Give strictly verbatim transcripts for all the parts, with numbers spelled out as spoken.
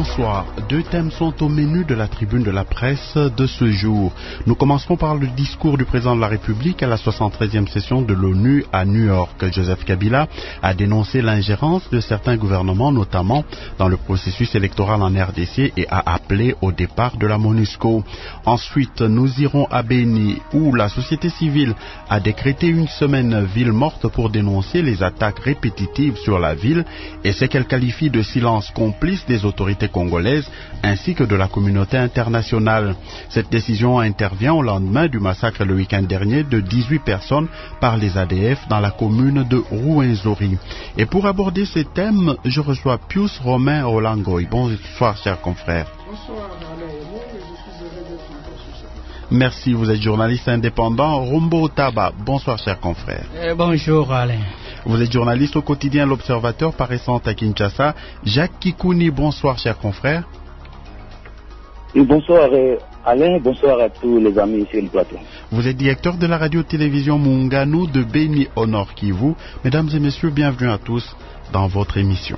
bonsoir. Deux thèmes sont au menu de la tribune de la presse de ce jour. Nous commencerons par le discours du président de la République à la soixante-treizième session de l'ONU à New York. Joseph Kabila a dénoncé l'ingérence de certains gouvernements, notamment dans le processus électoral en R D C, et a appelé au départ de la MONUSCO. Ensuite, nous irons à Beni, où la société civile a décrété une semaine ville morte pour dénoncer les attaques répétitives sur la ville et ce qu'elle qualifie de silence complice des autorités congolaises ainsi que de la communauté internationale. Cette décision intervient au lendemain du massacre le week-end dernier de dix-huit personnes par les A D F dans la commune de Rwenzori. Et pour aborder ces thèmes, je reçois Pius Romain Olangoy. Bonsoir, chers confrères. Bonsoir, Alain. Je suis heureux d'être encore sur ce. Merci, vous êtes journaliste indépendant. Rombo Taba. Bonsoir, chers confrères. Euh, bonjour, Alain. Vous êtes journaliste au quotidien L'Observateur paraissant à Kinshasa. Jacques Kikouni, bonsoir chers confrères. Et bonsoir euh, Alain, bonsoir à tous les amis sur le plateau. Vous êtes directeur de la radio-télévision Mungano de Beni au Nord Kivu. Mesdames et messieurs, bienvenue à tous dans votre émission.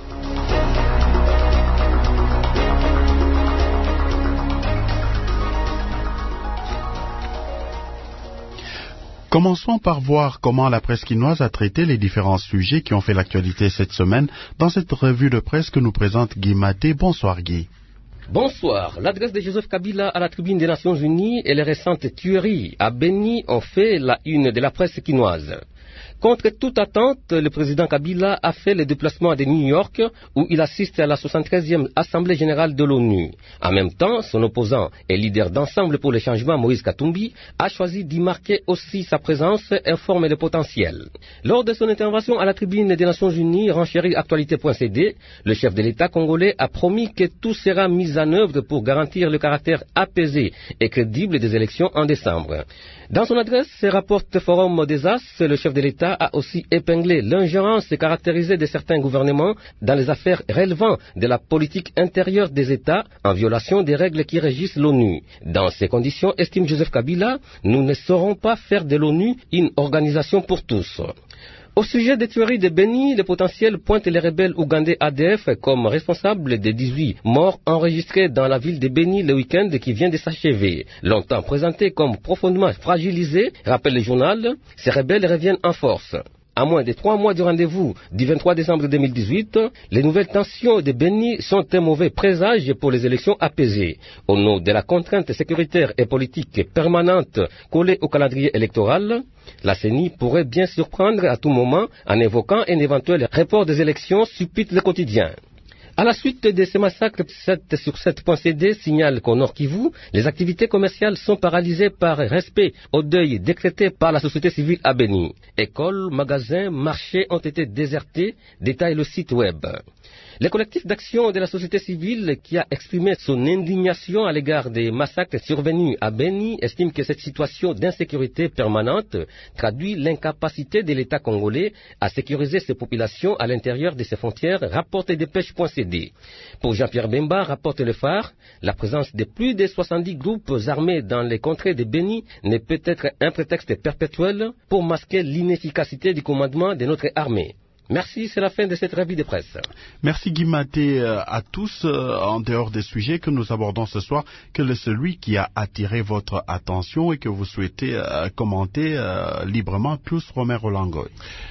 Commençons par voir comment la presse quinoise a traité les différents sujets qui ont fait l'actualité cette semaine dans cette revue de presse que nous présente Guy Maté. Bonsoir Guy. Bonsoir. L'adresse de Joseph Kabila à la tribune des Nations Unies et les récentes tueries à Beni ont fait la une de la presse quinoise. Contre toute attente, le président Kabila a fait le déplacement de New York où il assiste à la soixante-treizième Assemblée générale de l'ONU. En même temps, son opposant et leader d'ensemble pour le changement, Moïse Katumbi, a choisi d'y marquer aussi sa présence, informe le potentiel. Lors de son intervention à la tribune des Nations Unies, renchérie actualité point c d, le chef de l'État congolais a promis que tout sera mis en œuvre pour garantir le caractère apaisé et crédible des élections en décembre. Dans son adresse, rapporte Forum des As, le chef de l'État a aussi épinglé l'ingérence caractérisée de certains gouvernements dans les affaires relevant de la politique intérieure des États en violation des règles qui régissent l'ONU. Dans ces conditions, estime Joseph Kabila, nous ne saurons pas faire de l'ONU une organisation pour tous. Au sujet des tueries de Beni, le potentiel pointe les rebelles ougandais A D F comme responsables des dix-huit morts enregistrés dans la ville de Beni le week-end qui vient de s'achever. Longtemps présentés comme profondément fragilisés, rappelle le journal, ces rebelles reviennent en force. À moins de trois mois du rendez-vous du vingt-trois décembre deux mille dix-huit, les nouvelles tensions de Beni sont un mauvais présage pour les élections apaisées. Au nom de la contrainte sécuritaire et politique permanente collée au calendrier électoral, la C E N I pourrait bien surprendre à tout moment en évoquant un éventuel report des élections, suppute le quotidien. À la suite de ces massacres, sept sur sept point c d signale qu'au Nord Kivu, les activités commerciales sont paralysées par respect au deuil décrété par la société civile à Beni. Écoles, magasins, marchés ont été désertés, détaille le site web. Le collectif d'action de la société civile qui a exprimé son indignation à l'égard des massacres survenus à Beni estime que cette situation d'insécurité permanente traduit l'incapacité de l'État congolais à sécuriser ses populations à l'intérieur de ses frontières, rapporte dépêche point c d. Pour Jean-Pierre Bemba, rapporte le phare, la présence de plus de soixante-dix groupes armés dans les contrées de Beni ne peut être un prétexte perpétuel pour masquer l'inefficacité du commandement de notre armée. Merci, c'est la fin de cette revue de presse. Merci Guy Maté euh, à tous. Euh, en dehors des sujets que nous abordons ce soir, quel est celui qui a attiré votre attention et que vous souhaitez euh, commenter euh, librement, plus Romain Rolangoy?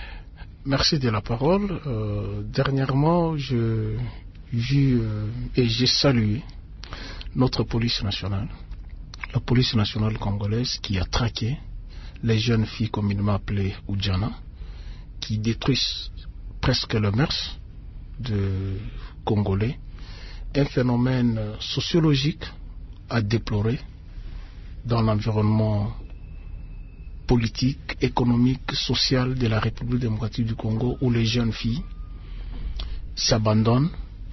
Merci de la parole. Euh, dernièrement, je j'ai euh, et j'ai salué notre police nationale, la police nationale congolaise qui a traqué les jeunes filles communément appelées Oudjana, qui détruisent presque le mœurs de Congolais, un phénomène sociologique à déplorer dans l'environnement politique, économique, social de la République démocratique du Congo, où les jeunes filles s'abandonnent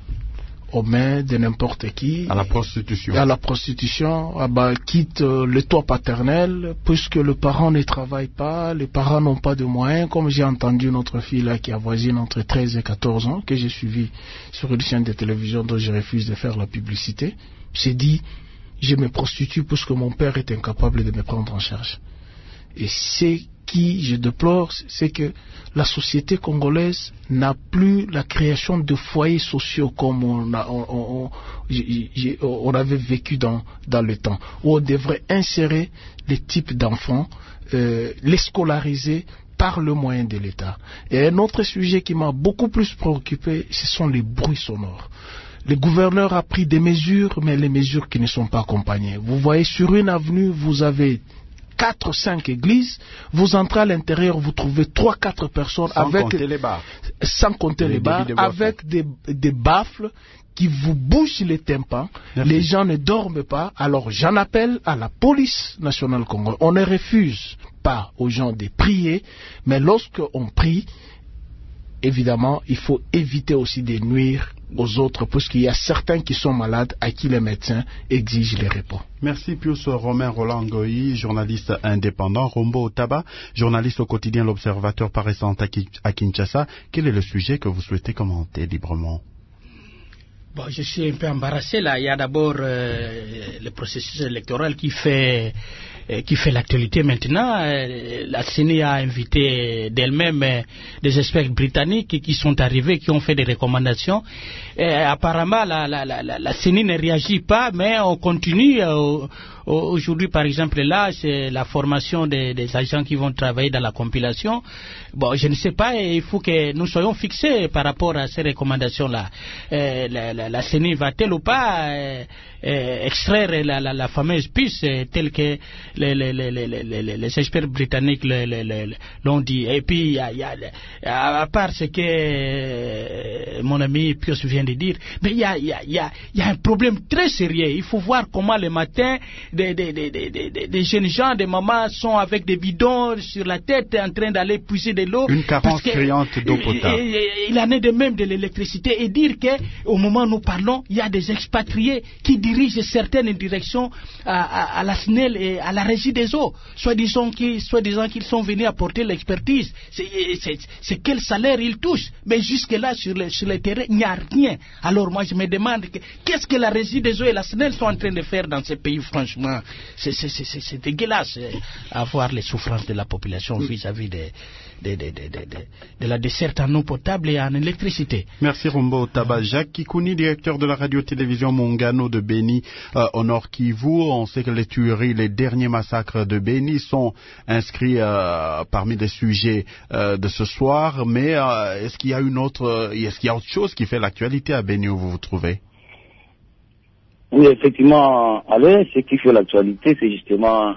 aux mains de n'importe qui, à la prostitution, à la prostitution, ah bah, quitte euh, le toit paternel, puisque le parent ne travaille pas, les parents n'ont pas de moyens, comme j'ai entendu notre fille là qui avoisine entre treize et quatorze ans, que j'ai suivi sur une chaîne de télévision dont je refuse de faire la publicité, s'est dit, je me prostitue puisque mon père est incapable de me prendre en charge. Et c'est qui je déplore, c'est que la société congolaise n'a plus la création de foyers sociaux comme on, a, on, on, on, on avait vécu dans, dans le temps, où on devrait insérer les types d'enfants, euh, les scolariser par le moyen de l'État. Et un autre sujet qui m'a beaucoup plus préoccupé, ce sont les bruits sonores. Le gouverneur a pris des mesures, mais les mesures qui ne sont pas accompagnées. Vous voyez, sur une avenue, vous avez quatre ou cinq églises, vous entrez à l'intérieur, vous trouvez trois quatre personnes sans avec, compter les bars, sans compter les, les bars, avec des, des baffles qui vous bouchent les tympans. Merci. Les gens ne dorment pas. Alors j'en appelle à la police nationale congolaise. On ne refuse pas aux gens de prier, mais lorsqu'on prie, évidemment, il faut éviter aussi de nuire aux autres, parce qu'il y a certains qui sont malades à qui les médecins exigent les repos. Merci Pius Romain Roland Ngoyi, journaliste indépendant. Rombo Otaba, journaliste au quotidien L'Observateur paraissant à Kinshasa. Quel est le sujet que vous souhaitez commenter librement? Bon, je suis un peu embarrassé là. Il y a d'abord euh, le processus électoral qui fait euh, qui fait l'actualité maintenant. Euh, la C E N I a invité d'elle-même euh, des experts britanniques qui sont arrivés, qui ont fait des recommandations. Euh, apparemment, la, la, la, la C E N I ne réagit pas, mais on continue. Euh, Aujourd'hui, par exemple, là, c'est la formation des, des agents qui vont travailler dans la compilation. Bon, je ne sais pas, il faut que nous soyons fixés par rapport à ces recommandations-là. Euh, la, la, la C E N I va-t-elle ou pas euh, euh, extraire la, la, la fameuse puce euh, telle que les, les, les, les, les, les experts britanniques l'ont dit. Et puis, il y a, y a, à part ce que euh, mon ami Pius vient de dire, mais il y a, y, a, y, a, y a un problème très sérieux. Il faut voir comment le matin, Des, des, des, des, des, des jeunes gens, des mamans sont avec des bidons sur la tête en train d'aller puiser de l'eau. Une carence criante d'eau potable. Il en est de même de l'électricité. Et dire qu'au moment où nous parlons, il y a des expatriés qui dirigent certaines directions à, à, à la S N E L et à la régie des eaux. Soit disant qu'ils, soit disant qu'ils sont venus apporter l'expertise. C'est quel salaire ils touchent. Mais jusque-là, sur le, sur le terrain, il n'y a rien. Alors moi, je me demande qu'est-ce que la régie des eaux et la S N E L sont en train de faire dans ces pays, franchement. C'est dégueulasse à voir les souffrances de la population vis-à-vis de, de, de, de, de, de la desserte en eau potable et en électricité. Merci Rombo Otaba. Jacques Kikouni, directeur de la radio-télévision Mongano de Beni euh, au Nord Kivu. On sait que les tueries, les derniers massacres de Beni sont inscrits euh, parmi les sujets euh, de ce soir. Mais euh, est-ce qu'il y a une autre, est-ce qu'il y a autre chose qui fait l'actualité à Beni où vous vous trouvez? Oui, effectivement, Alain, ce qui fait l'actualité, c'est justement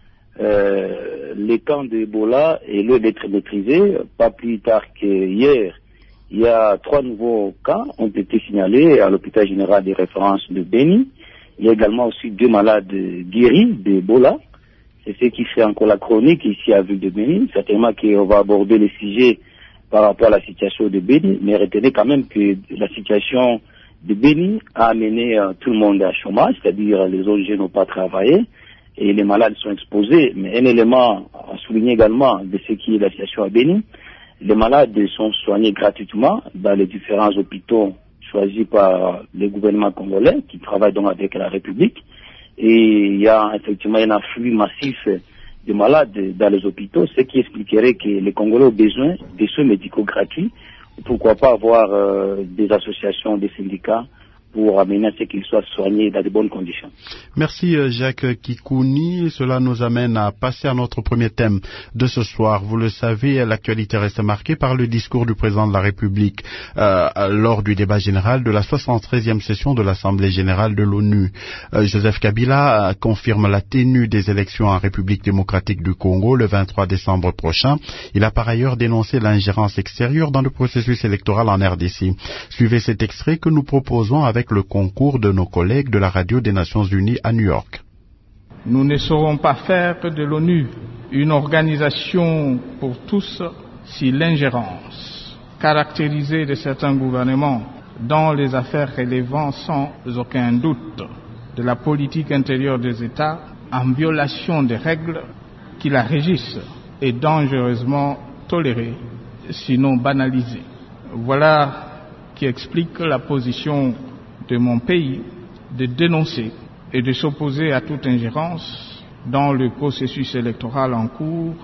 euh, les camps d'Ebola et lieu d'être maîtrisés. Pas plus tard qu'hier, il y a trois nouveaux cas ont été signalés à l'hôpital général de référence de Beni. Il y a également aussi deux malades guéris d'Ebola. C'est ce qui fait encore la chronique ici à Ville de Beni. Certainement qu'on va aborder les sujets par rapport à la situation de Beni, mais retenez quand même que la situation de Beni a amené euh, tout le monde à chômage, c'est-à-dire les autres jeunes n'ont pas travaillé et les malades sont exposés. Mais un élément à souligner également de ce qui est la situation à Beni, les malades sont soignés gratuitement dans les différents hôpitaux choisis par le gouvernement congolais qui travaille donc avec la République. Et il y a effectivement un afflux massif de malades dans les hôpitaux, ce qui expliquerait que les Congolais ont besoin de soins médicaux gratuits. Pourquoi pas avoir euh, des associations, des syndicats pour amener à ce qu'ils soient soignés dans de bonnes conditions. Merci Jacques Kikouni. Cela nous amène à passer à notre premier thème de ce soir. Vous le savez, l'actualité reste marquée par le discours du président de la République euh, lors du débat général de la soixante-treizième session de l'Assemblée générale de l'ONU. Euh, Joseph Kabila euh, confirme la tenue des élections en République démocratique du Congo le vingt-trois décembre prochain. Il a par ailleurs dénoncé l'ingérence extérieure dans le processus électoral en R D C. Suivez cet extrait que nous proposons avec le concours de nos collègues de la radio des Nations Unies à New York. Nous ne saurons pas faire de l'ONU une organisation pour tous si l'ingérence caractérisée de certains gouvernements dans les affaires relevant sans aucun doute de la politique intérieure des États en violation des règles qui la régissent est dangereusement tolérée, sinon banalisée. Voilà qui explique la position de mon pays de dénoncer et de s'opposer à toute ingérence dans le processus électoral en cours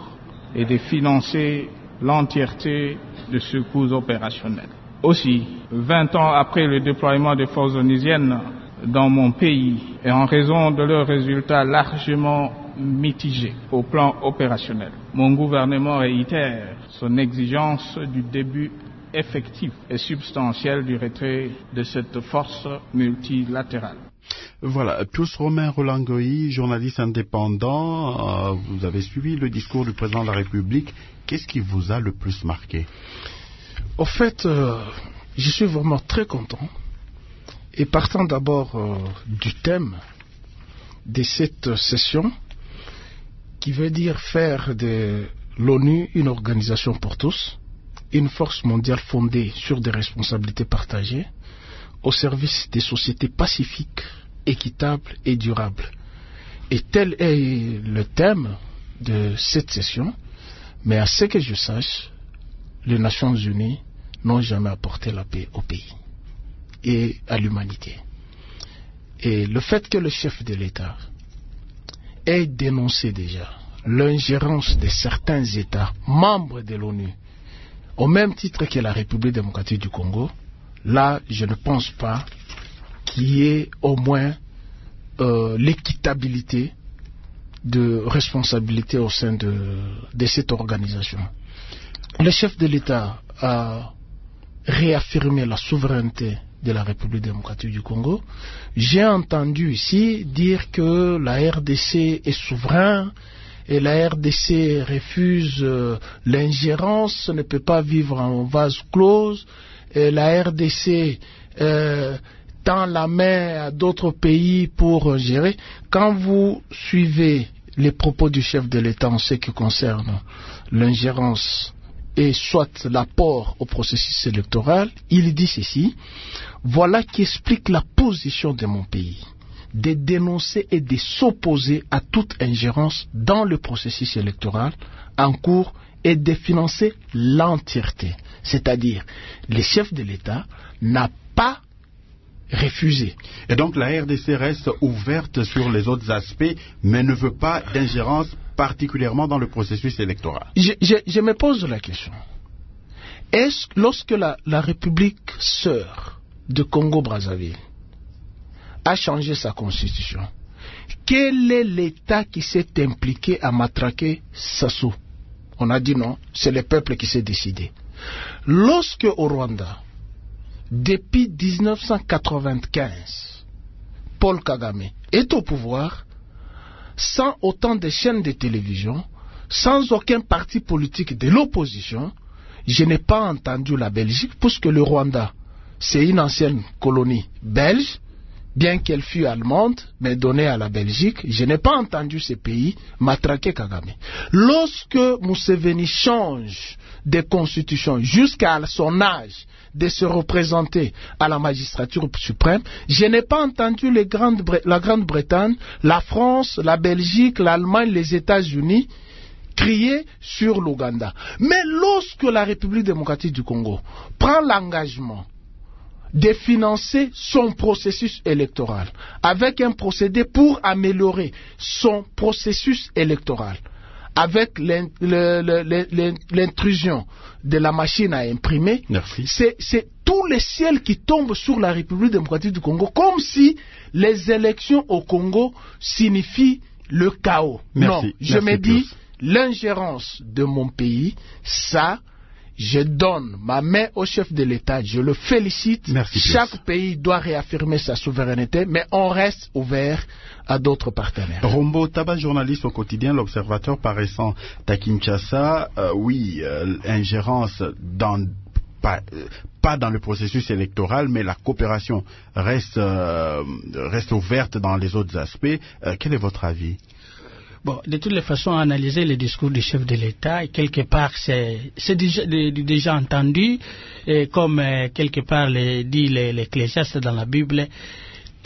et de financer l'entièreté de ce coût opérationnel. Aussi, vingt ans après le déploiement des forces onusiennes dans mon pays et en raison de leurs résultats largement mitigés au plan opérationnel, mon gouvernement réitère son exigence du début effectif et substantiel du retrait de cette force multilatérale. Voilà, Pius Romain Roland-Goï, journaliste indépendant, euh, vous avez suivi le discours du président de la République. Qu'est-ce qui vous a le plus marqué? Au fait, euh, je suis vraiment très content. Et partant d'abord euh, du thème de cette session, qui veut dire faire de l'ONU une organisation pour tous, une force mondiale fondée sur des responsabilités partagées, au service des sociétés pacifiques, équitables et durables. Et tel est le thème de cette session, mais à ce que je sache, les Nations Unies n'ont jamais apporté la paix au pays et à l'humanité. Et le fait que le chef de l'État ait dénoncé déjà l'ingérence de certains États membres de l'ONU, au même titre que la République démocratique du Congo, là, je ne pense pas qu'il y ait au moins euh, l'équitabilité de responsabilité au sein de, de cette organisation. Le chef de l'État a réaffirmé la souveraineté de la République démocratique du Congo. J'ai entendu ici dire que la R D C est souverain et la R D C refuse euh, l'ingérence, ne peut pas vivre en vase clos, et la R D C euh, tend la main à d'autres pays pour gérer. Quand vous suivez les propos du chef de l'État en ce qui concerne l'ingérence et soit l'apport au processus électoral, il dit ceci: voilà qui explique la position de mon pays, de dénoncer et de s'opposer à toute ingérence dans le processus électoral en cours et de financer l'entièreté. C'est-à-dire, le chef de l'État n'a pas refusé. Et donc la R D C reste ouverte sur les autres aspects, mais ne veut pas d'ingérence particulièrement dans le processus électoral. Je, je, je me pose la question. Est-ce que lorsque la, la République sœur de Congo-Brazzaville a changé sa constitution, quel est l'État qui s'est impliqué à matraquer Sassou? On a dit non, c'est le peuple qui s'est décidé. Lorsque au Rwanda, depuis mille neuf cent quatre-vingt-quinze, Paul Kagame est au pouvoir, sans autant de chaînes de télévision, sans aucun parti politique de l'opposition, je n'ai pas entendu la Belgique, puisque le Rwanda, c'est une ancienne colonie belge, bien qu'elle fût allemande, mais donnée à la Belgique, je n'ai pas entendu ces pays matraquer Kagame. Lorsque Museveni change de constitution jusqu'à son âge de se représenter à la magistrature suprême, je n'ai pas entendu les grandes, la Grande-Bretagne, la France, la Belgique, l'Allemagne, les États-Unis crier sur l'Ouganda. Mais lorsque la République démocratique du Congo prend l'engagement de financer son processus électoral avec un procédé pour améliorer son processus électoral, avec l'intrusion de la machine à imprimer, c'est tout le ciel qui tombe sur la République démocratique du Congo, comme si les élections au Congo signifient le chaos. Merci. Non, je Merci me dis, tous. L'ingérence de mon pays, ça, je donne ma main au chef de l'État, je le félicite. Merci, Chaque Pius. pays doit réaffirmer sa souveraineté, mais on reste ouvert à d'autres partenaires. Rombo Taba, journaliste au quotidien L'Observateur paraissant à Kinshasa, euh, oui, euh, ingérence dans, pas, euh, pas dans le processus électoral, mais la coopération reste, euh, reste ouverte dans les autres aspects. Euh, quel est votre avis? Bon, de toutes les façons, analyser le discours du chef de l'État, et quelque part, c'est déjà, déjà entendu, et comme euh, quelque part le dit l'Ecclésiaste dans la Bible,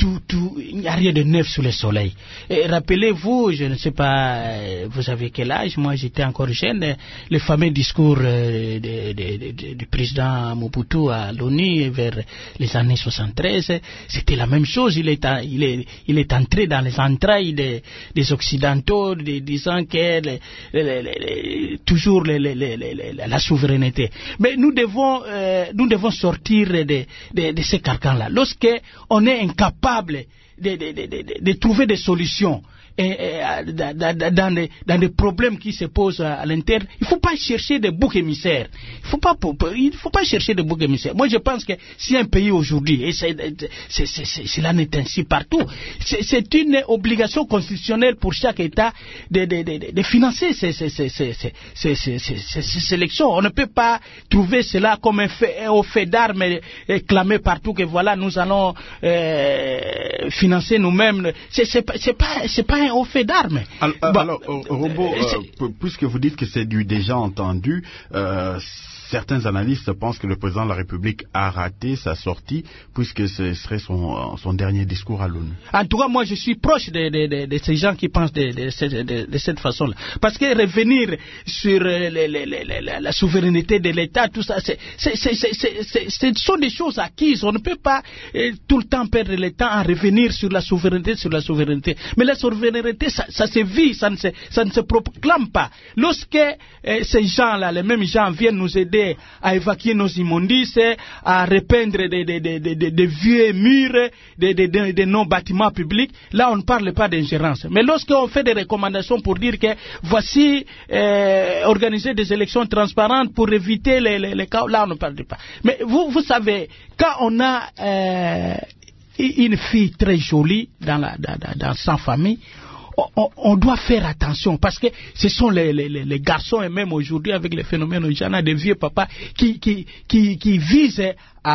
tout, tout, il n'y a rien de neuf sous le soleil. Et rappelez-vous, je ne sais pas, vous avez quel âge, moi j'étais encore jeune, le fameux discours de, de, de, de, du président Mobutu à l'ONU vers les années soixante-treize, c'était la même chose. Il est, il est, il est entré dans les entrailles des, des Occidentaux, de, disant que les, les, les, toujours les, les, les, les, la souveraineté. Mais nous devons, euh, nous devons sortir de, de, de ces carcans-là. Lorsque on est incapable de, de, de, de, de trouver des solutions et, et, dans, des, dans des problèmes qui se posent à l'interne, il ne faut pas chercher des boucs émissaires. Il faut pas, il faut pas chercher des boucs émissaires. Moi, je pense que si un pays aujourd'hui, et c'est, c'est, c'est, c'est, cela n'est ainsi partout, c'est, c'est une obligation constitutionnelle pour chaque État de, de, de, de financer ces, ces, ces, ces, ces, ces, ces, ces, ces sélections. On ne peut pas trouver cela comme un fait, un fait d'armes et, et clamer partout que voilà, nous allons euh, financer nous-mêmes. C'est, c'est, c'est pas, c'est pas au fait d'armes. Alors, bon, alors Rombo, euh, puisque vous dites que c'est du déjà entendu, euh, certains analystes pensent que le président de la République a raté sa sortie, puisque ce serait son, son dernier discours à l'ONU. En tout cas, moi, je suis proche de, de, de, de ces gens qui pensent de, de, de, de, de cette façon-là. Parce que revenir sur les, les, les, les, la, la souveraineté de l'État, tout ça, c'est, c'est, c'est, c'est, c'est, ce sont des choses acquises. On ne peut pas euh, tout le temps perdre le temps à revenir sur la souveraineté, sur la souveraineté. Mais la souveraineté, ça, ça se vit, ça ne se, ça ne se proclame pas. Lorsque euh, ces gens-là, les mêmes gens, viennent nous aider à évacuer nos immondices, à repeindre des, des, des, des, des vieux murs, des, des, des, des non-bâtiments publics, là on ne parle pas d'ingérence. Mais lorsqu'on fait des recommandations pour dire que voici euh, organiser des élections transparentes pour éviter les, les, les cas, là on ne parle pas. Mais vous, vous savez, quand on a euh, une fille très jolie dans, la, dans, dans sa famille, On, on doit faire attention parce que ce sont les, les, les garçons et même aujourd'hui avec les phénomènes Ojana, des vieux papas qui, qui, qui, qui visent à,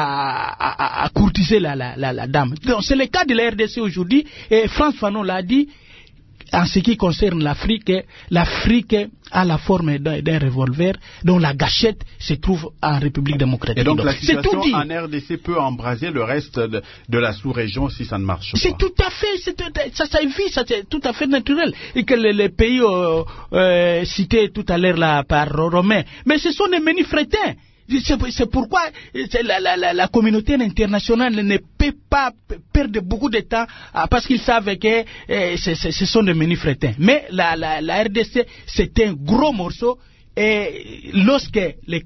à, à courtiser la, la, la, la dame. Donc, c'est le cas de la R D C aujourd'hui et France Fanon l'a dit. En ce qui concerne l'Afrique, l'Afrique a la forme d'un, d'un revolver dont la gâchette se trouve en République démocratique. Et donc, donc la situation en R D C peut embraser le reste de, de la sous-région si ça ne marche pas. C'est tout à fait, c'est, ça, ça vit, ça, c'est tout à fait naturel. Et que les, les pays euh, euh, cités tout à l'heure là par Romain, mais ce sont des menus-frétins. C'est, c'est pourquoi c'est la, la, la, la communauté internationale ne peut pas perdre beaucoup de temps parce qu'ils savent que eh, c'est, c'est, ce sont des menus-frétins. Mais la, la, la R D C, c'est un gros morceau. Et lorsque les,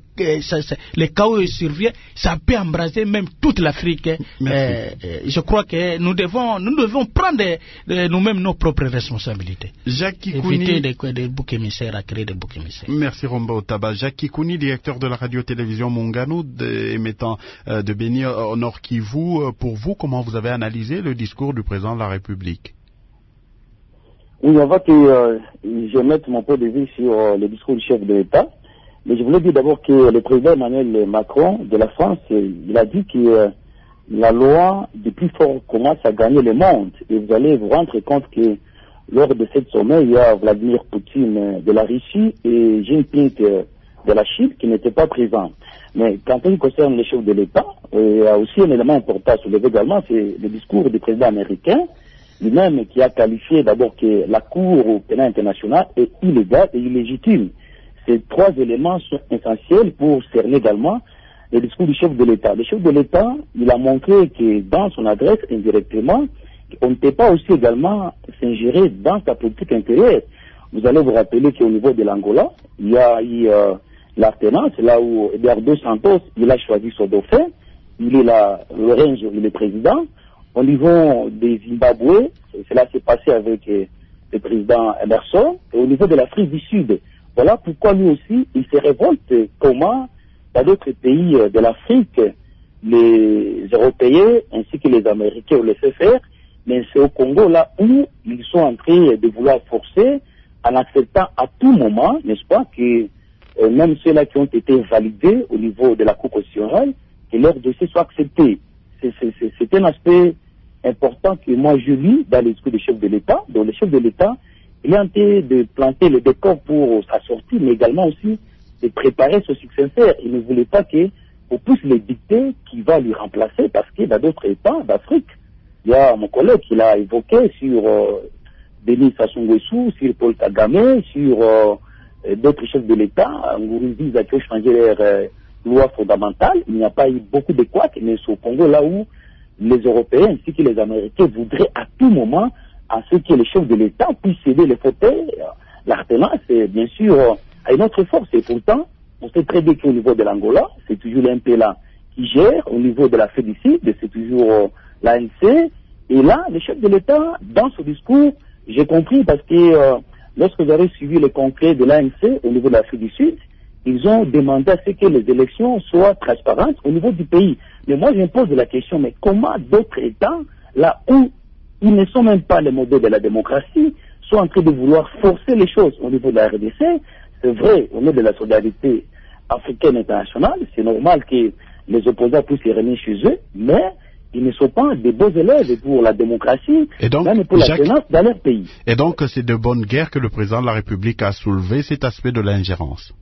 les chaos surviennent, ça peut embraser même toute l'Afrique. Euh, je crois que nous devons, nous devons prendre de, nous-mêmes nos propres responsabilités. Jacques Kikouni. Éviter des, des boucs émissaires à créer des boucs émissaires. Merci Rombo Taba. Jacques Kikouni, directeur de la radio-télévision Mongano, de, émettant euh, de Béni au Nord Kivu. Pour vous, comment vous avez analysé le discours du président de la République? Oui, avant que euh, je mette mon point de vue sur euh, le discours du chef de l'État, mais je voulais dire d'abord que le président Emmanuel Macron de la France, euh, il a dit que euh, la loi du plus fort commence à gagner le monde. Et vous allez vous rendre compte que lors de cette sommet, il y a Vladimir Poutine de la Russie et Jinping de la Chine qui n'étaient pas présents. Mais quand il concerne le chef de l'État, euh, il y a aussi un élément important à soulever également, c'est le discours du président américain, lui-même qui a qualifié d'abord que la Cour pénale internationale est illégale et illégitime. Ces trois éléments sont essentiels pour cerner également le discours du chef de l'État. Le chef de l'État, il a montré que dans son adresse, indirectement, on ne peut pas aussi également s'ingérer dans sa politique intérieure. Vous allez vous rappeler qu'au niveau de l'Angola, il y a eu euh, l'alternance, là où Eduardo Santos, il a choisi son dauphin, il est là, Lorenzo, il est président. Au niveau des Zimbabwe, cela s'est passé avec euh, le président Emerson. Et au niveau de l'Afrique du Sud, voilà pourquoi lui aussi, il se révolte comment, dans d'autres pays de l'Afrique, les Européens ainsi que les Américains le laissent faire. Mais c'est au Congo là où ils sont en train de vouloir forcer en acceptant à tout moment, n'est-ce pas, que euh, même ceux-là qui ont été validés au niveau de la Cour constitutionnelle, que leur dossier soit accepté. C'est, c'est, c'est, c'est un aspect important que moi je lis dans le discours du chef de l'État. Donc le chef de l'État, il est en train de planter le décor pour sa sortie, mais également aussi de préparer ce successeur. Il ne voulait pas qu'on puisse le dicter qui va lui remplacer, parce qu'il y a d'autres États d'Afrique Il y a mon collègue qui l'a évoqué sur euh, Denis Sassou Nguesso, sur Paul Kagame, sur euh, d'autres chefs de l'État. Nkurunziza a changé leur euh, loi fondamentale. Il n'y a pas eu beaucoup de couacs, mais c'est au Congo là où les Européens ainsi que les Américains voudraient à tout moment à ce que les chefs de l'État puissent céder les fauteuils. La retenance, c'est bien sûr à une autre force. Et pourtant, on sait très bien qu'au niveau de l'Angola, c'est toujours l'M P L A qui gère. Au niveau de la F E D I C I D, c'est toujours euh, l'A N C. Et là, les chefs de l'État, dans ce discours, j'ai compris parce que euh, lorsque j'avais suivi le congrès de l'A N C au niveau de la F E D I C I D, ils ont demandé à ce que les élections soient transparentes au niveau du pays. Mais moi, je me pose la question, mais comment d'autres États, là où ils ne sont même pas les modèles de la démocratie, sont en train de vouloir forcer les choses au niveau de la R D C? C'est vrai, au niveau de la solidarité africaine internationale, c'est normal que les opposants puissent y revenir chez eux, mais ils ne sont pas des beaux élèves pour la démocratie, et donc, même pour la Jacques, finance dans leur pays. Et donc, c'est de bonne guerre que le président de la République a soulevé cet aspect de l'ingérence.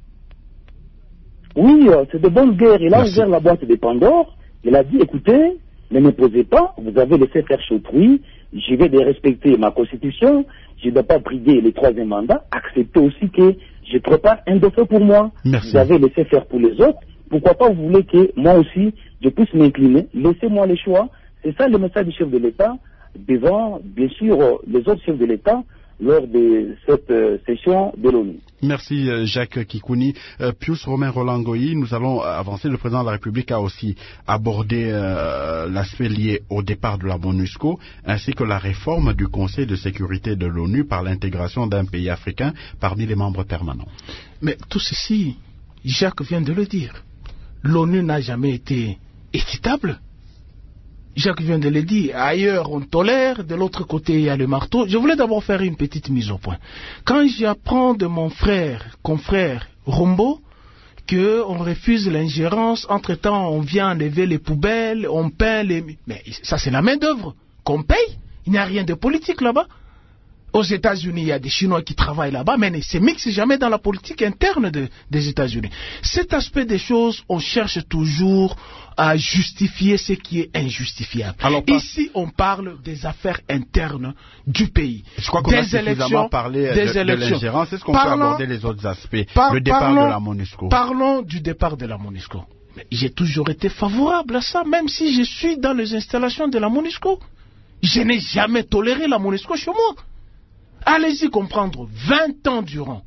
Oui, euh, c'est de bonne guerre. Il a Merci. ouvert la boîte de Pandore. Il a dit, écoutez, ne me posez pas, vous avez laissé faire chez autrui, je vais de respecter ma constitution, je ne dois pas briguer le troisième mandat, acceptez aussi que je prépare un dauphin pour moi. Merci. Vous avez laissé faire pour les autres, pourquoi pas vous voulez que moi aussi, je puisse m'incliner, laissez-moi le choix. C'est ça le message du chef de l'État devant, bien sûr, euh, les autres chefs de l'État lors de cette euh, session de l'ONU. Merci euh, Jacques Kikouni. Euh, Pius Romain Roland-Goyi, nous allons avancer. Le président de la République a aussi abordé euh, l'aspect lié au départ de la MONUSCO ainsi que la réforme du Conseil de sécurité de l'ONU par l'intégration d'un pays africain parmi les membres permanents. Mais tout ceci, Jacques vient de le dire. L'ONU n'a jamais été équitable. Jacques vient de le dire. Ailleurs, on tolère. De l'autre côté, il y a le marteau. Je voulais d'abord faire une petite mise au point. Quand j'apprends de mon frère, confrère Rombo, qu'on refuse l'ingérence, entre-temps, on vient enlever les poubelles, on peint les... Mais ça, c'est la main-d'œuvre qu'on paye. Il n'y a rien de politique là-bas. Aux États-Unis, il y a des Chinois qui travaillent là-bas, mais ne se mixent jamais dans la politique interne de, des États-Unis. Cet aspect des choses, on cherche toujours à justifier ce qui est injustifiable. Alors, ici, on parle des affaires internes du pays. Je crois qu'on a suffisamment parlé de, de l'ingérence. Est-ce qu'on peut aborder les autres aspects? Par, le départ parlons, de la MONUSCO. Parlons du départ de la MONUSCO. J'ai toujours été favorable à ça, même si je suis dans les installations de la MONUSCO. Je n'ai jamais toléré la MONUSCO chez moi. Allez-y comprendre, vingt ans durant,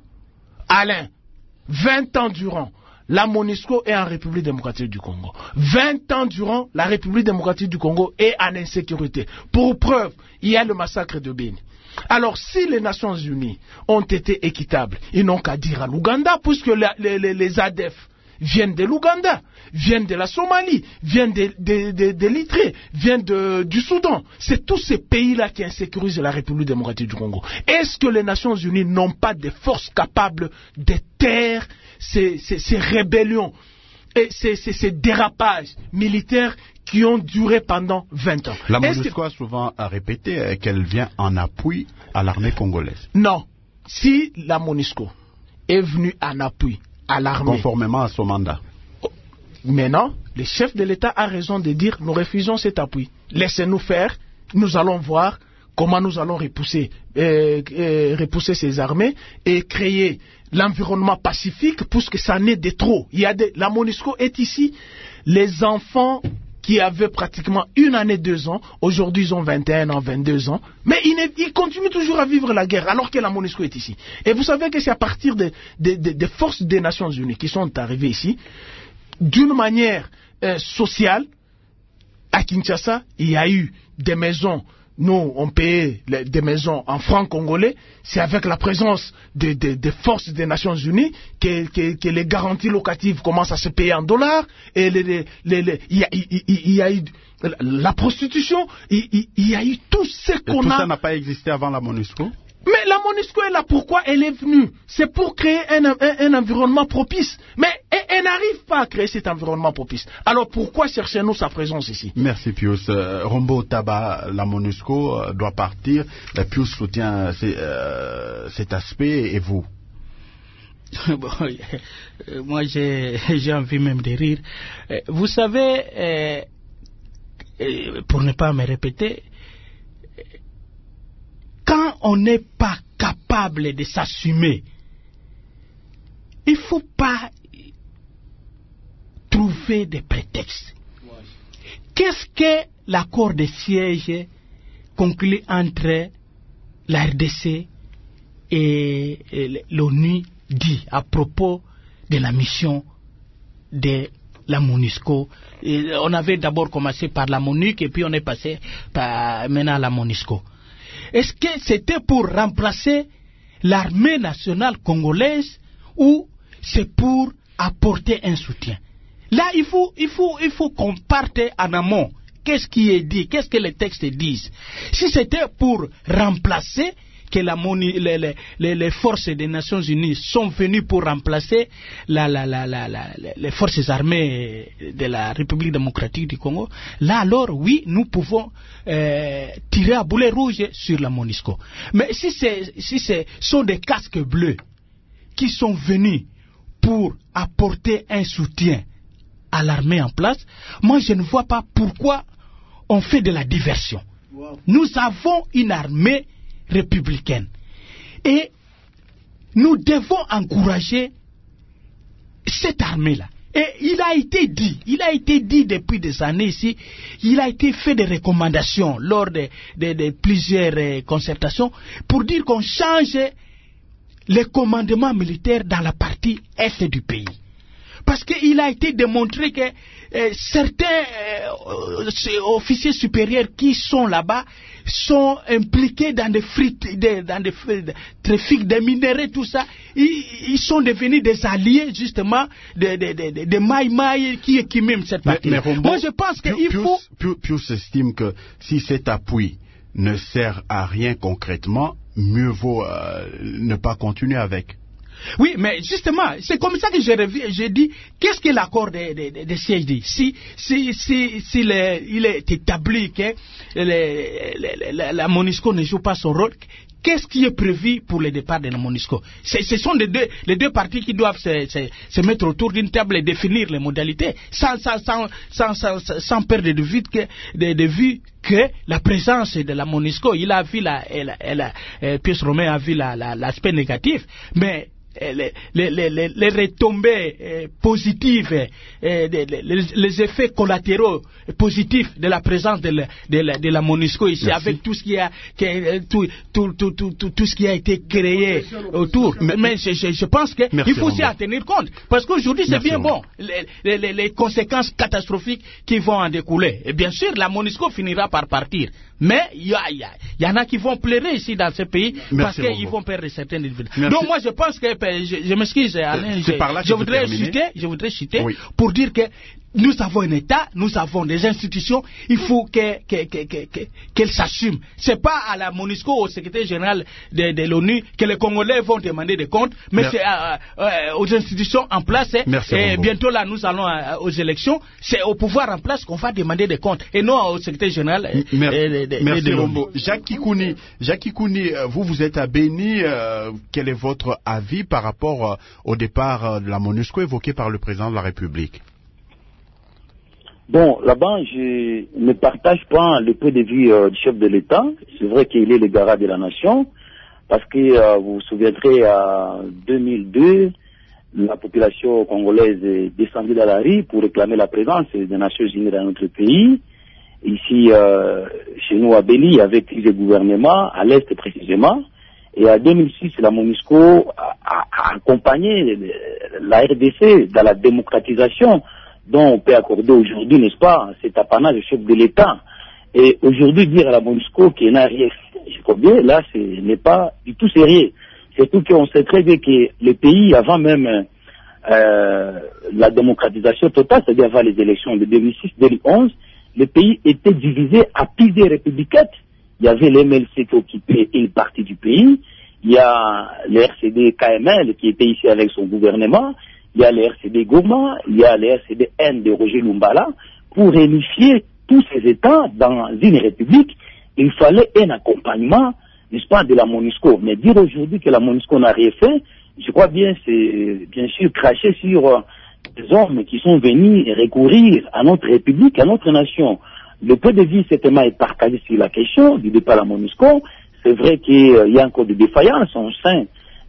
Alain, vingt ans durant, la MONUSCO est en République démocratique du Congo. vingt ans durant, la République démocratique du Congo est en insécurité. Pour preuve, il y a le massacre de Beni. Alors, si les Nations Unies ont été équitables, ils n'ont qu'à dire à l'Ouganda, puisque les, les, les A D F viennent de l'Ouganda, viennent de la Somalie, viennent de, de, de, de l'Érythrée, viennent de, du Soudan. C'est tous ces pays-là qui insécurisent la République démocratique du Congo. Est-ce que les Nations Unies n'ont pas des forces capables de taire ces, ces, ces rébellions et ces, ces, ces dérapages militaires qui ont duré pendant vingt ans? La MONUSCO que... a souvent répété qu'elle vient en appui à l'armée congolaise. Non. Si la MONUSCO est venue en appui à l'armée, conformément à son mandat. Maintenant, le chef de l'État a raison de dire nous refusons cet appui. Laissez-nous faire, nous allons voir comment nous allons repousser, euh, euh, repousser ces armées et créer l'environnement pacifique puisque ça n'est de trop. Il y a des... La MONUSCO est ici, les enfants qui avaient pratiquement une année, deux ans, aujourd'hui ils ont vingt et un ans, vingt-deux ans, mais ils, ne, ils continuent toujours à vivre la guerre alors que la MONUSCO est ici. Et vous savez que c'est à partir des de, de, de forces des Nations Unies qui sont arrivées ici, d'une manière euh, sociale, à Kinshasa, il y a eu des maisons. Nous, on payait les, des maisons en francs congolais. C'est avec la présence des de, de forces des Nations Unies que, que, que les garanties locatives commencent à se payer en dollars. Et les, les, les, les, il, y a, il, il y a eu la prostitution. Il, il, il y a eu tout ce qu'on a. Tout ça n'a pas existé avant la MONUSCO? Mais la MONUSCO est là. Pourquoi elle est venue? C'est pour créer un, un, un environnement propice. Mais elle, elle n'arrive pas à créer cet environnement propice. Alors pourquoi cherchons-nous sa présence ici? Merci Pius. Euh, Rombo Taba, la MONUSCO euh, doit partir. Euh, Pius soutient ces, euh, cet aspect et vous? Bon, euh, moi j'ai, j'ai envie même de rire. Euh, vous savez, euh, pour ne pas me répéter, quand on n'est pas capable de s'assumer, il ne faut pas trouver des prétextes. Qu'est-ce que l'accord de siège conclu entre la R D C et, et l'ONU dit à propos de la mission de la MONUSCO? Et on avait d'abord commencé par la MONUC et puis on est passé par, maintenant à la MONUSCO. Est-ce que c'était pour remplacer l'armée nationale congolaise ou c'est pour apporter un soutien? Là, il faut, il faut, il faut qu'on parte en amont. Qu'est-ce qui est dit? Qu'est-ce que les textes disent? Si c'était pour remplacer, que la moni, les, les, les, les forces des Nations Unies sont venues pour remplacer la, la, la, la, la, les forces armées de la République démocratique du Congo, là alors, oui, nous pouvons euh, tirer à boulet rouge sur la MONUSCO. Mais si c'est, si c'est sont des casques bleus qui sont venus pour apporter un soutien à l'armée en place, moi je ne vois pas pourquoi on fait de la diversion. Wow. Nous avons une armée républicaine et nous devons encourager cette armée-là. Et il a été dit, il a été dit depuis des années ici, il a été fait des recommandations lors de, de, de plusieurs concertations pour dire qu'on change les commandements militaires dans la partie est du pays. Parce qu'il a été démontré que euh, certains euh, officiers supérieurs qui sont là-bas sont impliqués dans des frites, de, dans des de, trafics de minerais, tout ça. Ils, ils sont devenus des alliés justement de, de, de, de, de Maï Maï qui équiment cette partie. Mais, mais moi je pense qu'il faut... Pius, Pius estime que si cet appui ne sert à rien concrètement, mieux vaut euh, ne pas continuer avec. Oui, mais justement, c'est comme ça que j'ai dit, qu'est-ce que l'accord de, de, de, de siège dit? Si, si, si, si le, il est établi que le, le, la, la MONUSCO ne joue pas son rôle, qu'est-ce qui est prévu pour le départ de la MONUSCO? Ce sont les deux, les deux parties qui doivent se, se, se mettre autour d'une table et définir les modalités, sans, sans, sans, sans, sans, sans perdre de vue que, de, de vue que la présence de la MONUSCO, il a vu la, elle, elle, elle, Pius Romain a vu la, la, l'aspect négatif, mais Les, les, les, les retombées euh, positives, euh, les, les, les effets collatéraux positifs de la présence de la, de la, de la MONUSCO ici. Merci. Avec tout ce qui a, que, tout, tout, tout, tout, tout, tout ce qui a été créé autour. Mais, mais je, je, je pense qu'il faut aussi en tenir compte. Parce qu'aujourd'hui, c'est bien bon, les, les, les conséquences catastrophiques qui vont en découler. Et bien sûr, la MONUSCO finira par partir. Mais il y, y, y en a qui vont pleurer ici dans ce pays. Merci parce qu'ils vont perdre certains individus. Donc moi, je pense que je, je m'excuse, Alain, je, je, voudrais citer, je voudrais citer oui. pour dire que nous avons un État, nous avons des institutions, il faut qu'elles que, que, que, que, qu'elles s'assument. C'est pas à la MONUSCO, au secrétaire général de, de l'ONU, que les Congolais vont demander des comptes, mais Merci. c'est à, à, aux institutions en place. Merci et bientôt là, nous allons à, aux élections. C'est au pouvoir en place qu'on va demander des comptes, et non au secrétaire général. Merci, de, de, Merci de, de Rombo. Jacques Kikouni, Jacques Kikouni, vous vous êtes à Béni. Euh, quel est votre avis par rapport euh, au départ euh, de la MONUSCO évoqué par le président de la République? Bon, là-bas, je ne partage pas le point de vue euh, du chef de l'État. C'est vrai qu'il est le garant de la nation, parce que euh, vous vous souviendrez, en deux mille deux, la population congolaise est descendue dans la rue pour réclamer la présence des Nations Unies dans notre pays. Ici, euh, chez nous à Béni, avec le gouvernement, à l'Est précisément. Et en deux mille six, la MONUSCO a, a, a accompagné la R D C dans la démocratisation dont on peut accorder aujourd'hui, n'est-ce pas, cet apanage du chef de l'État. Et aujourd'hui, dire à la MONUSCO qu'il n'a rien fait, je crois bien, là, ce n'est pas du tout sérieux. Surtout qu'on sait très bien que le pays, avant même euh, la démocratisation totale, c'est-à-dire avant les élections de deux mille six deux mille onze, le pays était divisé à plusieurs républicains. Il y avait l'M L C qui occupait une partie du pays, il y a le R C D K M L qui était ici avec son gouvernement, il y a le R C D Goma, il y a le R C D N de Roger Lumbala. Pour réunifier tous ces États dans une république, il fallait un accompagnement, n'est-ce pas, de la MONUSCO. Mais dire aujourd'hui que la MONUSCO n'a rien fait, je crois bien, c'est bien sûr cracher sur des hommes qui sont venus recourir à notre république, à notre nation. le point de vue certainement est partagé sur la question du départ à la MONUSCO. C'est vrai qu'il y a encore des défaillances au sein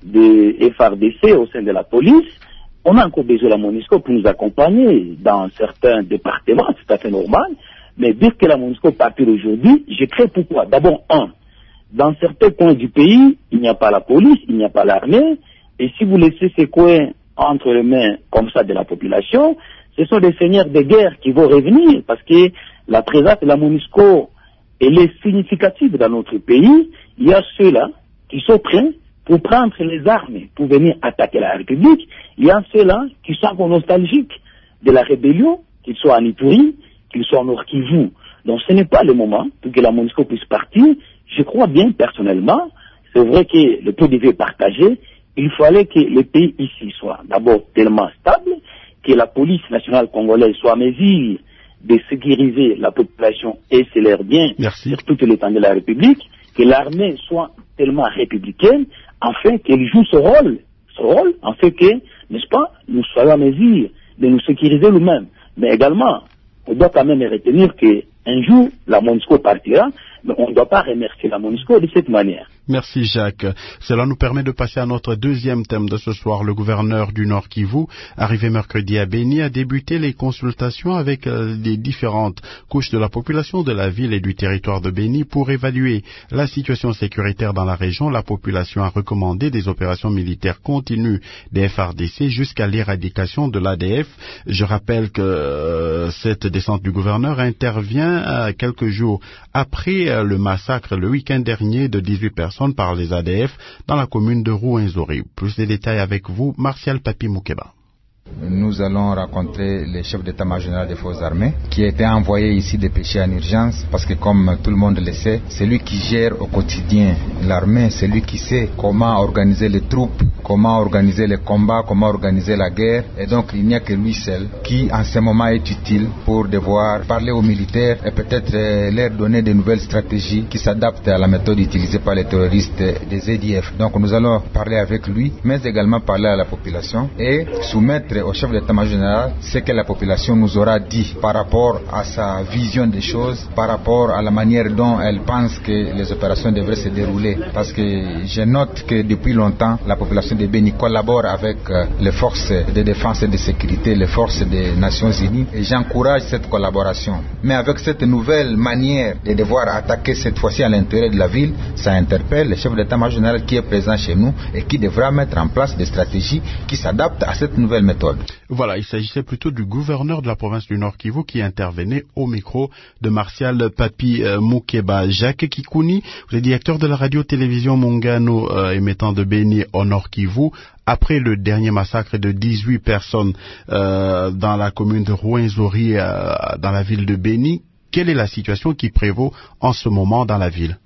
de F R D C, au sein de la police. On a encore besoin de la MONUSCO pour nous accompagner dans certains départements, c'est tout à fait normal. Mais dire que la MONUSCO part aujourd'hui, je crée pourquoi. D'abord, un, dans certains coins du pays, il n'y a pas la police, il n'y a pas l'armée. Et si vous laissez ces coins entre les mains comme ça de la population, ce sont des seigneurs de guerre qui vont revenir parce que la présence de la MONUSCO, elle est significative dans notre pays. Il y a ceux-là qui sont prêts pour prendre les armes, pour venir attaquer la République. Il y a ceux-là qui sont encore nostalgiques de la rébellion, qu'ils soient en Ituri, qu'ils soient en Nord-Kivu. Donc ce n'est pas le moment pour que la MONUSCO puisse partir. Je crois bien personnellement, c'est vrai que le point de vue est partagé, il fallait que le pays ici soit d'abord tellement stable, que la police nationale congolaise soit à mesure de sécuriser la population et c'est leur bien sur toute l'étendue de la République, que l'armée soit tellement républicaine, afin qu'elle joue ce rôle, ce rôle, afin que, n'est-ce pas, nous soyons à mesure de nous sécuriser nous-mêmes. Mais également, on doit quand même retenir qu'un jour, la MONUSCO partira, mais on ne doit pas remercier la MONUSCO de cette manière. Merci Jacques. Cela nous permet de passer à notre deuxième thème de ce soir. Le gouverneur du Nord Kivu, arrivé mercredi à Béni, a débuté les consultations avec euh, les différentes couches de la population de la ville et du territoire de Béni pour évaluer la situation sécuritaire dans la région. La population a recommandé des opérations militaires continues des F R D C jusqu'à l'éradication de l'A D F. Je rappelle que euh, cette descente du gouverneur intervient euh, quelques jours après euh, le massacre le week-end dernier de dix-huit personnes par les A D F dans la commune de Rouenzori. Plus de détails avec vous, Martial Papi Moukeba. Nous allons rencontrer le chef d'état-major général des forces armées qui a été envoyé ici dépêché en urgence parce que comme tout le monde le sait, c'est lui qui gère au quotidien l'armée, c'est lui qui sait comment organiser les troupes, comment organiser les combats, comment organiser la guerre et donc il n'y a que lui seul qui en ce moment est utile pour devoir parler aux militaires et peut-être leur donner de nouvelles stratégies qui s'adaptent à la méthode utilisée par les terroristes des A D F. Donc nous allons parler avec lui mais également parler à la population et soumettre au chef d'état-major général ce que la population nous aura dit par rapport à sa vision des choses, par rapport à la manière dont elle pense que les opérations devraient se dérouler. Parce que je note que depuis longtemps, la population de Béni collabore avec euh, les forces de défense et de sécurité, les forces des Nations Unies, et j'encourage cette collaboration. Mais avec cette nouvelle manière de devoir attaquer cette fois-ci à l'intérieur de la ville, ça interpelle le chef d'état-major général qui est présent chez nous et qui devra mettre en place des stratégies qui s'adaptent à cette nouvelle méthode. Voilà, il s'agissait plutôt du gouverneur de la province du Nord Kivu qui intervenait au micro de Martial Papi euh, Moukeba. Jacques Kikouni, vous êtes directeur de la radio-télévision Mongano euh, émettant de Béni au Nord Kivu. Après le dernier massacre de dix-huit personnes euh, dans la commune de Rouenzori, euh, dans la ville de Béni, quelle est la situation qui prévaut en ce moment dans la ville?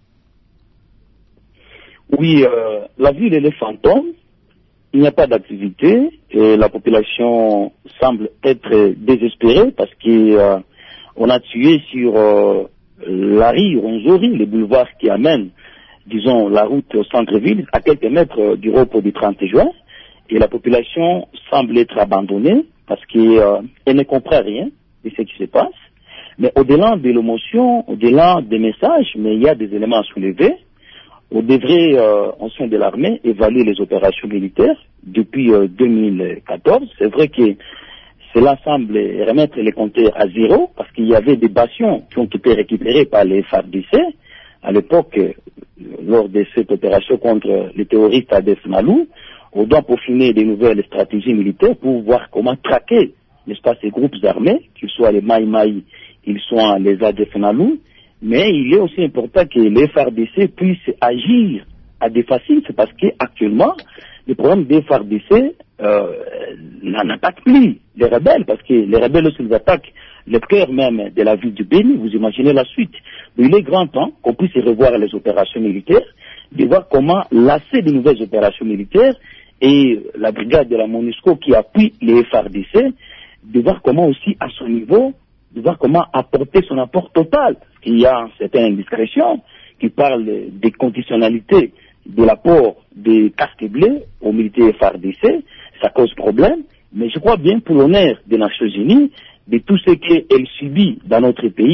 Oui, euh, la ville elle est fantôme. Il n'y a pas d'activité et la population semble être désespérée parce qu'on euh, a tué sur euh, la rue Rouenzori, le boulevard qui amène, disons, la route au centre-ville, à quelques mètres du repos du trente juin. Et la population semble être abandonnée parce qu'elle euh, ne comprend rien de ce qui se passe. Mais au-delà de l'émotion, au-delà des messages, mais il y a des éléments à soulever. On devrait, euh, en sein de l'armée, évaluer les opérations militaires depuis euh, deux mille quatorze. C'est vrai que cela semble remettre les compteurs à zéro parce qu'il y avait des bastions qui ont été récupérés par les F A R D C à l'époque, euh, lors de cette opération contre les terroristes A D F Nalou. On doit peaufiner des nouvelles stratégies militaires pour voir comment traquer, n'est-ce pas, ces groupes armés, qu'ils soient les Maï Maï, qu'ils soient les A D F Nalou. Mais il est aussi important que les F R D C puissent agir à des faciles, c'est parce qu'actuellement, le programme des F R D C euh, n'en attaque plus les rebelles, parce que les rebelles, lorsqu'ils attaquent le cœur même de la ville du Béni, vous imaginez la suite. Mais il est grand temps qu'on puisse revoir les opérations militaires, de voir comment lasser de nouvelles opérations militaires, et la brigade de la MONUSCO qui appuie les F R D C, de voir comment aussi, à son niveau, de voir comment apporter son apport total. Parce qu'il y a certaines indiscrétions qui parlent des conditionnalités de l'apport des casques bleus aux militaires F R D C. Ça cause problème. Mais je crois bien, pour l'honneur des Nations Unies, de tout ce qu'elle subit dans notre pays,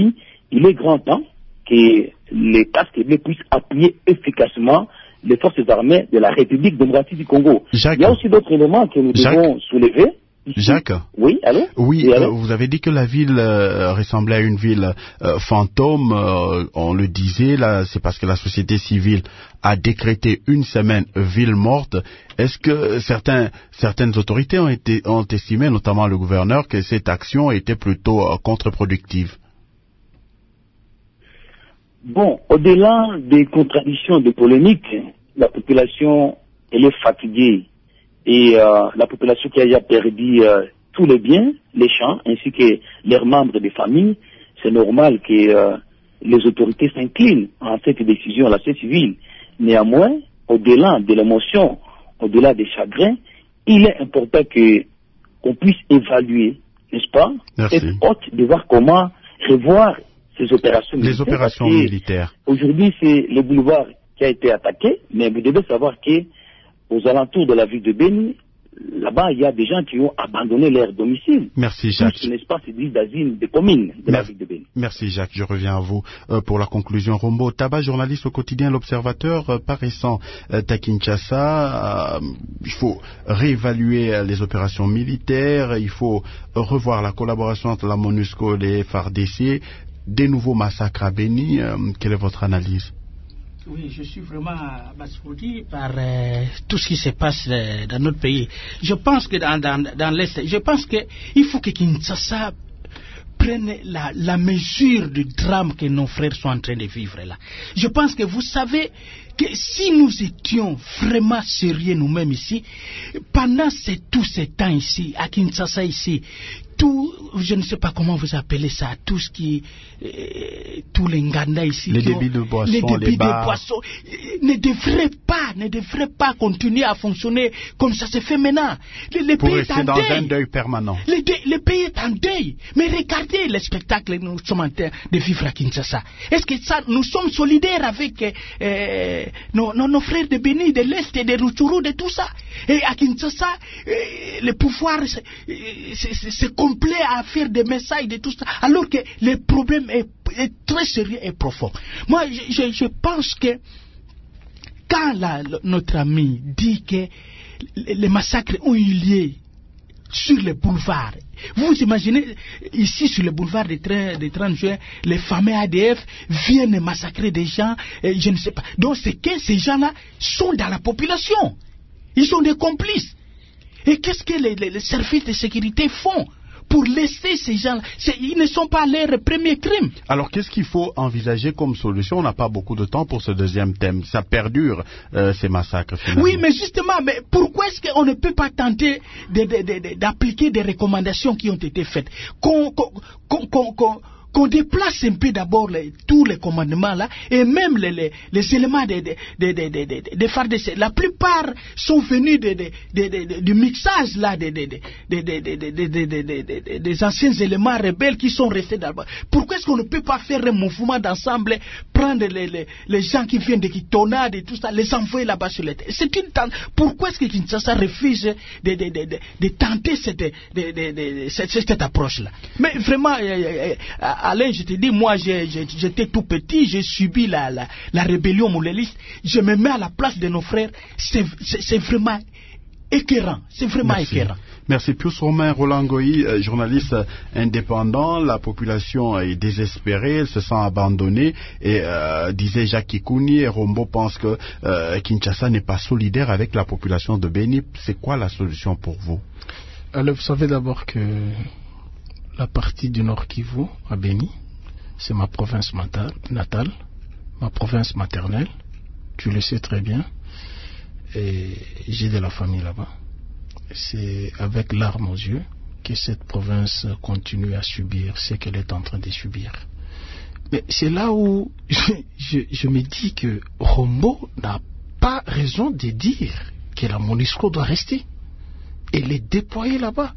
il est grand temps que les casques bleus puissent appuyer efficacement les forces armées de la République démocratique du Congo. Jacques. Il y a aussi d'autres éléments que nous Jacques. devons soulever. Ici. Jacques. Oui, allô? Oui, oui allô? Euh, vous avez dit que la ville euh, ressemblait à une ville euh, fantôme. Euh, on le disait, là, c'est parce que la société civile a décrété une semaine ville morte. Est-ce que certains, certaines autorités ont, été, ont estimé, notamment le gouverneur, que cette action était plutôt euh, contre-productive? Bon, au-delà des contradictions, des polémiques, la population, elle est fatiguée. Et euh, la population qui a déjà perdu euh, tous les biens, les champs, ainsi que leurs membres des familles, c'est normal que euh, les autorités s'inclinent en cette décision, la société civile. Néanmoins, au-delà de l'émotion, au-delà des chagrins, il est important que qu'on puisse évaluer, n'est-ce pas, Merci. cette hôte de voir comment revoir ces opérations militaires. Les opérations militaires. Aujourd'hui, c'est le boulevard qui a été attaqué, mais vous devez savoir que aux alentours de la ville de Béni, là-bas, il y a des gens qui ont abandonné leur domicile. Merci Jacques. Tout n'est-ce pas, c'est dit d'asile des communes de la Merci. ville de Béni. Merci Jacques, je reviens à vous euh, pour la conclusion. Rombo Taba, journaliste au quotidien L'Observateur, euh, paraissant euh, à Kinshasa, euh, il faut réévaluer euh, les opérations militaires, il faut euh, revoir la collaboration entre la MONUSCO et les F A R D C, des nouveaux massacres à Béni. Euh, quelle est votre analyse? Oui, je suis vraiment abasourdi par euh, tout ce qui se passe euh, dans notre pays. Je pense que dans, dans, dans l'Est, je pense qu'il faut que Kinshasa prenne la, la mesure du drame que nos frères sont en train de vivre là. Je pense que vous savez que si nous étions vraiment sérieux nous-mêmes ici, pendant ces, tous ces temps ici, à Kinshasa ici, tout, je ne sais pas comment vous appelez ça, tout ce qui, euh, tous les Nganda ici, les débits de boissons, les débits les bars. de boissons, euh, ne devraient pas, ne devraient pas continuer à fonctionner comme ça se fait maintenant. Le, le Pour pays rester est en dans deuil. un deuil permanent. Le, de, le pays est en deuil. Mais regardez le spectacle que nous sommes en train de vivre à Kinshasa. Est-ce que ça, nous sommes solidaires avec euh, nos, nos, nos frères de Béni, de l'Est, de Rutshuru, de tout ça? Et à Kinshasa, euh, le pouvoir, c'est complet à faire des messages de tout ça, alors que le problème est, est très sérieux et profond. Moi, je, je, je pense que quand la, notre ami dit que les massacres ont eu lieu sur les boulevards, vous imaginez, ici sur le boulevard des trente juin, les fameux A D F viennent massacrer des gens, et je ne sais pas. Donc c'est que ces gens-là sont dans la population. Ils sont des complices. Et qu'est-ce que les, les, les services de sécurité font pour laisser ces gens-là? Ils ne sont pas leurs premiers crimes. Alors, qu'est-ce qu'il faut envisager comme solution? On n'a pas beaucoup de temps pour ce deuxième thème. Ça perdure, euh, ces massacres, finalement. Oui, mais justement, mais pourquoi est-ce qu'on ne peut pas tenter de, de, de, de, d'appliquer des recommandations qui ont été faites? Qu'on... qu'on, qu'on, qu'on, qu'on qu'on déplace un peu d'abord les, tous les commandements là, et même les, les, les éléments de, de, de, de, de, de, de F A R D C. La plupart sont venus de, de, de, de, de, du mixage là de, de, de, de, de, de, de, de, de, de, de, des anciens éléments rebelles qui sont restés là-bas. Pourquoi est-ce qu'on ne peut pas faire un mouvement d'ensemble, prendre les, les, les gens qui viennent de Kitona, de tout ça, les envoyer là-bas sur les terres? C'est une tente. Pourquoi est-ce que Kinshasa refuse de, de, de, de, de tenter cette, de, de, de, de, cette, cette approche-là? Mais vraiment, euh, euh, Alain, je te dis, moi j'étais tout petit, j'ai subi la, la, la rébellion mouléliste, je me mets à la place de nos frères, c'est vraiment écœurant, c'est vraiment Merci. écœurant. Merci. Pius Romain Roland Goyi, journaliste indépendant, la population est désespérée, elle se sent abandonnée, et euh, disait Jacques Kikouni, et Rombo pense que euh, Kinshasa n'est pas solidaire avec la population de Béni. C'est quoi la solution pour vous? Alors, vous savez d'abord que la partie du Nord Kivu, à Béni, c'est ma province natale, ma province maternelle. Tu le sais très bien. Et j'ai de la famille là-bas. C'est avec larmes aux yeux que cette province continue à subir ce qu'elle est en train de subir. Mais c'est là où je, je, je me dis que Rombo n'a pas raison de dire que la MONUSCO doit rester et les déployer là-bas.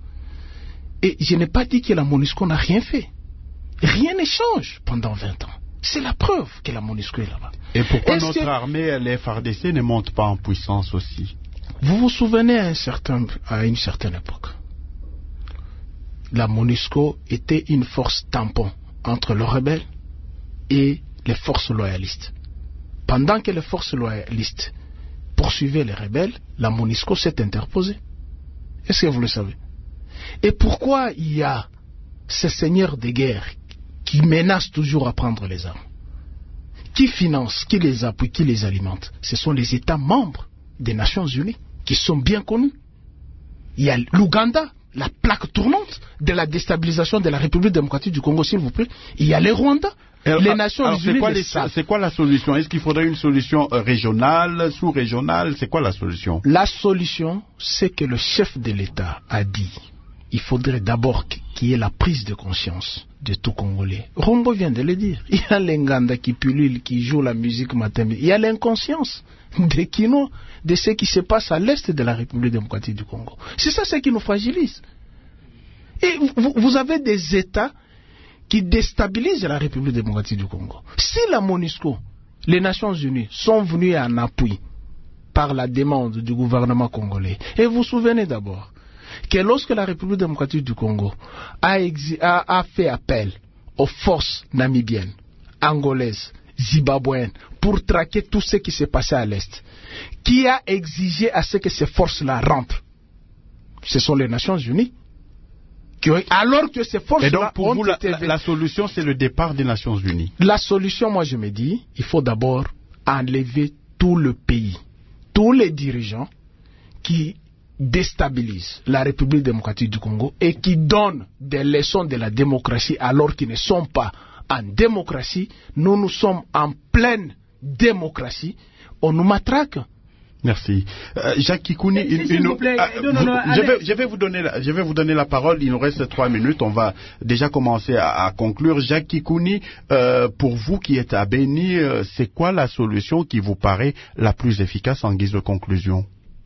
Et je n'ai pas dit que la MONUSCO n'a rien fait. Rien ne change pendant vingt ans. C'est la preuve que la MONUSCO est là-bas. Et pourquoi Est-ce notre que... armée, les F A R D C, ne monte pas en puissance aussi? Vous vous souvenez à, un certain, à une certaine époque, la MONUSCO était une force tampon entre le rebelle et les forces loyalistes. Pendant que les forces loyalistes poursuivaient les rebelles, la MONUSCO s'est interposée. Est-ce que vous le savez? Et pourquoi il y a ces seigneurs de guerre qui menacent toujours à prendre les armes? Qui finance, qui les appuie, qui les alimente? Ce sont les États membres des Nations Unies qui sont bien connus. Il y a l'Ouganda, la plaque tournante de la déstabilisation de la République démocratique du Congo, s'il vous plaît. Il y a les Rwandais. Alors, les Nations alors, Unies. C'est quoi, les, c'est quoi la solution? Est-ce qu'il faudrait une solution régionale, sous-régionale? C'est quoi la solution? La solution, c'est que le chef de l'État a dit il faudrait d'abord qu'il y ait la prise de conscience de tout Congolais. Rombo vient de le dire. Il y a les Nganda qui pullulent, qui jouent la musique matin. Il y a l'inconscience des Kino, de ce qui se passe à l'est de la République démocratique du Congo. C'est ça ce qui nous fragilise. Et vous, vous avez des États qui déstabilisent la République démocratique du Congo. Si la MONUSCO, les Nations Unies, sont venues en appui par la demande du gouvernement congolais, et vous vous souvenez d'abord que lorsque la République démocratique du Congo a, a, a fait appel aux forces namibiennes, angolaises, zimbabwéennes, pour traquer tout ce qui s'est passé à l'Est, qui a exigé à ce que ces forces-là rentrent? Ce sont les Nations Unies. Qui ont, alors que ces forces-là. Et donc pour ont vous, la, été... la, la solution, c'est le départ des Nations Unies? La solution, moi je me dis, il faut d'abord enlever tout le pays, tous les dirigeants qui déstabilisent la République démocratique du Congo et qui donnent des leçons de la démocratie alors qu'ils ne sont pas en démocratie. Nous, nous sommes en pleine démocratie. On nous matraque. Merci. Euh, Jacques Kikouni, une, s'il une, vous plaît, ah, non, non, non, vous, je, vais, je, vais vous donner la, je vais vous donner la parole. Il nous reste trois minutes. On va déjà commencer à, à conclure. Jacques Kikouni, euh, pour vous qui êtes à Béni, euh, c'est quoi la solution qui vous paraît la plus efficace en guise de conclusion?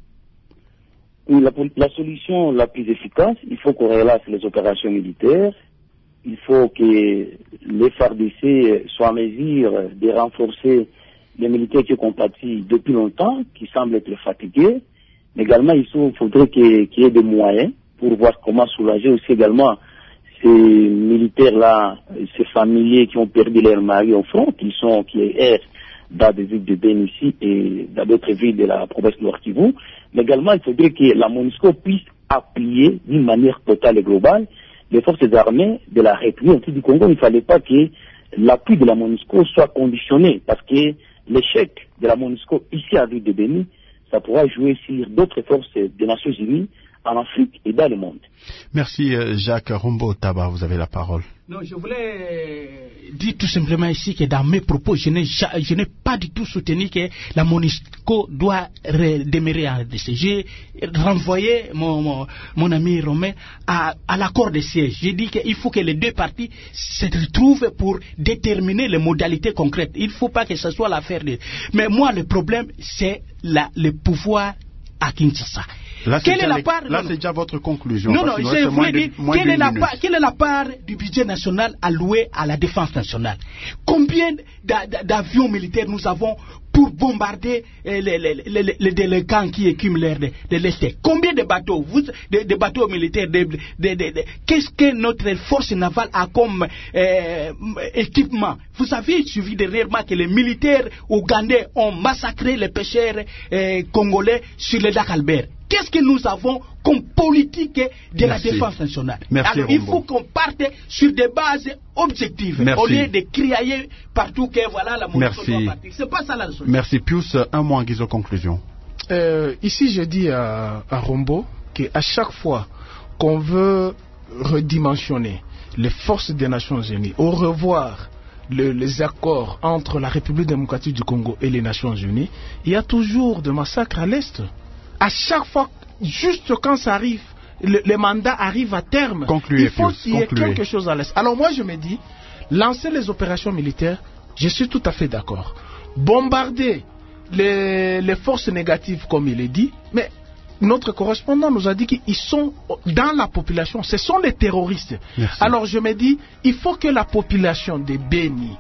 La, la solution la plus efficace, il faut qu'on relâche les opérations militaires. Il faut que les F A R D C soient en mesure de renforcer les militaires qui ont combattu depuis longtemps, qui semblent être fatigués. Mais également, il faudrait qu'il y ait des moyens pour voir comment soulager aussi également ces militaires-là, ces familiers qui ont perdu leur mari au front, qui sont, qui errent dans des villes de Béni ici et dans d'autres villes de la province de Nord Kivu. Mais également, il faudrait que la MONUSCO puisse appuyer d'une manière totale et globale les forces armées de la République du Congo. Il ne fallait pas que l'appui de la MONUSCO soit conditionné, parce que l'échec de la MONUSCO ici à ville de Béni, ça pourra jouer sur d'autres forces des Nations Unies en Afrique et dans le monde. Merci Jacques. Rombo Taba, vous avez la parole. Non, je voulais dire tout simplement ici que dans mes propos, je n'ai, je n'ai pas du tout soutenu que la MONUSCO doit demeurer en R D C. J'ai renvoyé mon, mon, mon ami Romain à, à l'accord de siège. J'ai dit qu'il faut que les deux parties se retrouvent pour déterminer les modalités concrètes. Il ne faut pas que ce soit l'affaire de... Mais moi, le problème, c'est la, le pouvoir à Kinshasa. Là, quelle est la les... part Là, c'est déjà votre conclusion. Non, non, je voulais dire, de, quelle est, la part, quelle est la part du budget national alloué à la défense nationale? Combien d'avions militaires nous avons pour bombarder les, les, les, les, les délinquants qui écument l'air de, de l'Est? Combien de bateaux, vous, de, de bateaux militaires, de, de, de, de, qu'est-ce que notre force navale a comme euh, équipement? Vous avez suivi dernièrement que les militaires ougandais ont massacré les pêcheurs euh, congolais sur le lac Albert. Qu'est-ce que nous avons comme politique de Merci. La défense nationale? Merci, Alors, il faut qu'on parte sur des bases objectives, Merci. Au lieu de crier partout que voilà la MONUSCO doit partir. C'est pas ça la solution. Merci. Pius, un mot en guise de conclusion. Euh, ici, je dis à, à Rombo qu'à chaque fois qu'on veut redimensionner les forces des Nations Unies, au revoir le, les accords entre la République démocratique du Congo et les Nations Unies, il y a toujours des massacres à l'Est. À chaque fois, juste quand ça arrive, le, le mandat arrive à terme, concluez, il faut qu'il y ait concluez. quelque chose à l'Est. Alors moi je me dis, lancer les opérations militaires, je suis tout à fait d'accord. Bombarder les, les forces négatives comme il est dit, mais notre correspondant nous a dit qu'ils sont dans la population, ce sont les terroristes. Merci. Alors je me dis, il faut que la population de Béni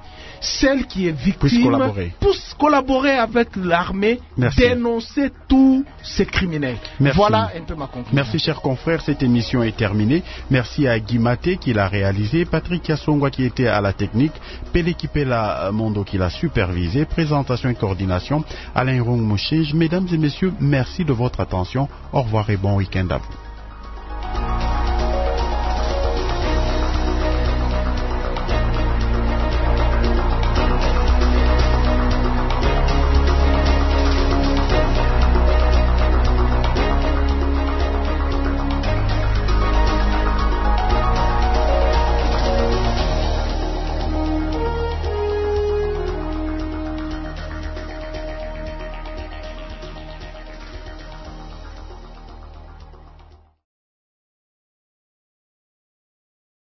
celle qui est victime puisse collaborer, puisse collaborer avec l'armée, dénoncer tous ces criminels. Merci. Voilà un peu ma conclusion. Merci, chers confrères. Cette émission est terminée. Merci à Guy Maté qui l'a réalisé, Patrick Yassongwa qui était à la technique, Pele Kipela Mondo qui l'a supervisé, présentation et coordination, Alain Rong Mouchej. Mesdames et messieurs, merci de votre attention. Au revoir et bon week-end à vous.